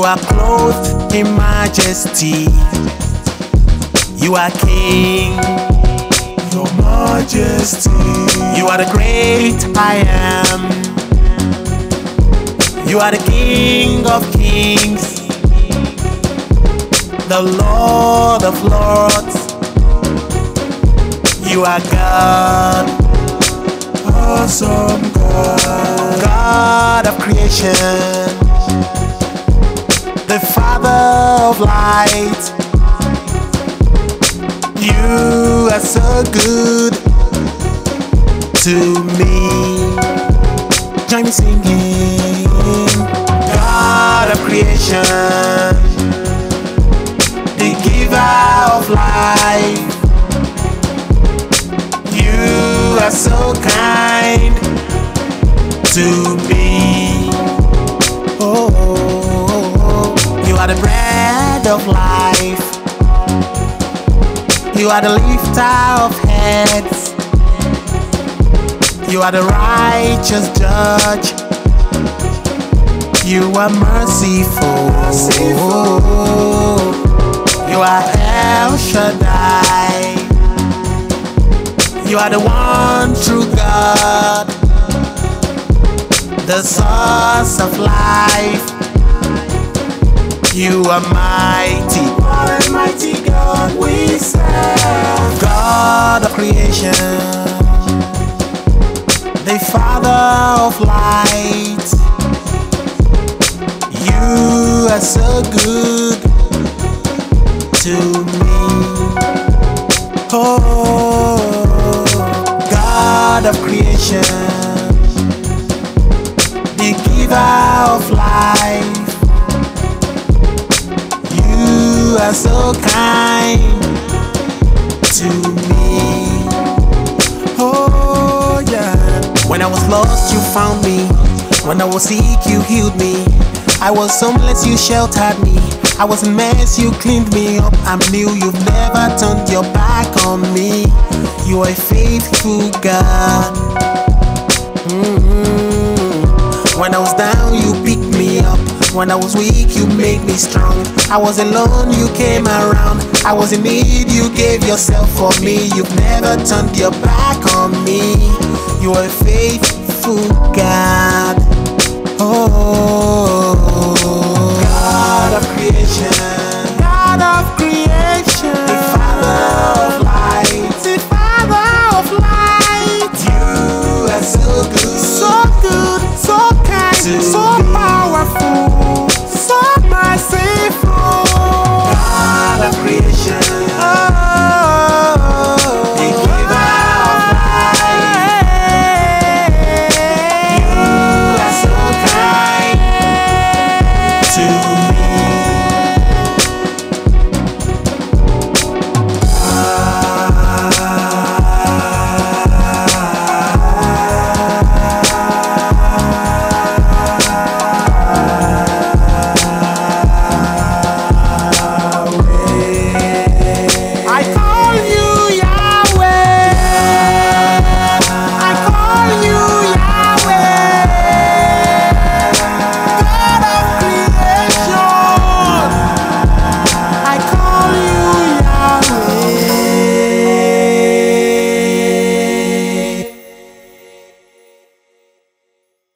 are clothed in majesty. You are King, Your Majesty. you are the great I am. You are the King of kings, the Lord of lords. You are God, Awesome God. God of creation, the Father of light. You are so good to me. Join me singing. God of creation, the giver of life. You are so kind to me. Oh, you are the bread of life. You are the lifter of heads. You are the righteous judge. You are merciful. You are El Shaddai. You are the one true God, the source of life. You are mighty. What a mighty God we serve. God of creation, the Father of light. You are so good to me. Oh, God of creation, the giver of life. You are so kind to me. Oh yeah. When I was lost, you found me. When I was sick, you healed me. I was homeless, you sheltered me. I was in mess, you cleaned me up. I'm new, you've never turned your back on me. You are a faithful God. When I was down, you picked me up. When I was weak, you made me strong. I was alone, you came around. I was in need, you gave yourself for me. You've never turned your back on me. You are a faithful God. Oh.